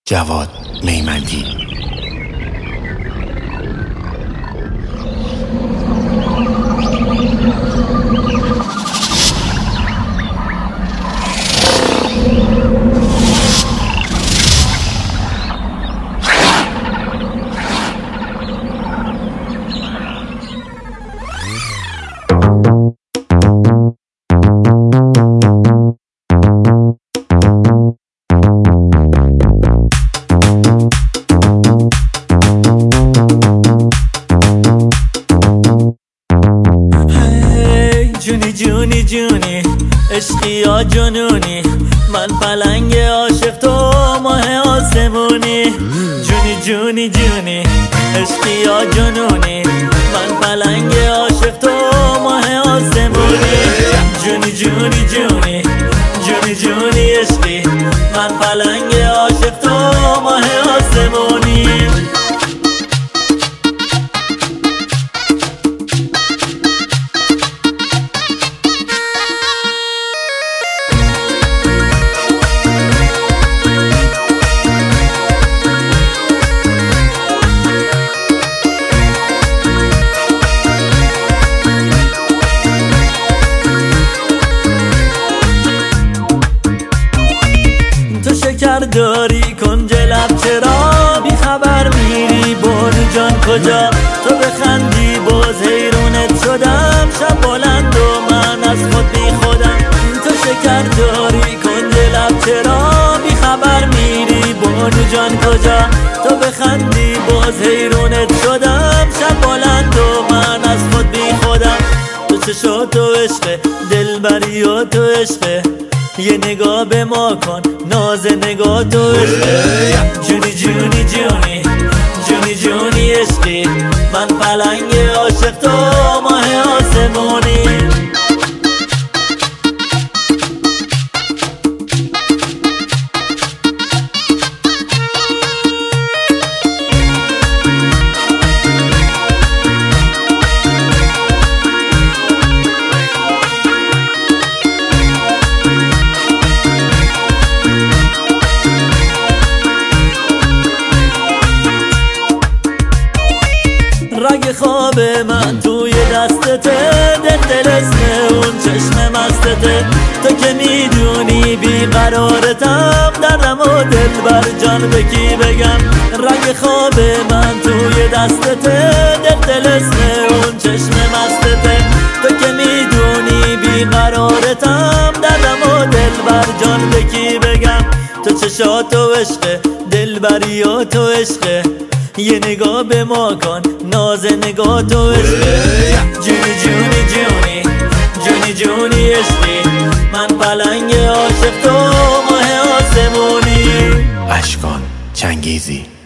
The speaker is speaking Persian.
جواد میمندی. جونی جونی عشقی یا جنونی، من پلنگ عاشق تو ماه آسمونی. جونی جونی جونی عشقی یا جنونی، من پلنگ عاشق تو ماه آسمونی. جونی جونی جونی جونی جونی عشقی، من پلنگ عاشق تو ماه آسمونی. داری کنج لب چرا بی خبر میری بانو جان کجا؟ تو بخندی باز حیرونت شدم، شب بلند و من از خود بی خودم. تو شکر داری کنج لب چرا بی خبر میری بانو جان کجا؟ تو بخندی باز حیرونت شدم، شب بلند و من از خود بی خودم. تو چشات و عشقه دلبری و تو عشقه، یه نگاه به ما کن ناز نگاه تو عشقه. جونی جونی جونی جونی جونی عشقی، من پلنگ عاشق تو ماه آسمونی. رگ خواب من توی دستته، دل اسم اون چشم مستته. تو که میدونی بیقرارتم، دردم و دل بر جان به کی بگم؟ رگ خواب من توی دستته، دل اسم اون چشم مستته. تو که میدونی بیقرارتم، دردم و دل بر جان به کی بگم؟ تو چشات و عشقه دلبری و تو عشقه، یه نگاه به ما کن ناز نگاه تو عشقه. جونی جونی جونی جونی جونی عشقی، من پلنگ عاشق تو ماه آسمونی. اشکان چنگیزی.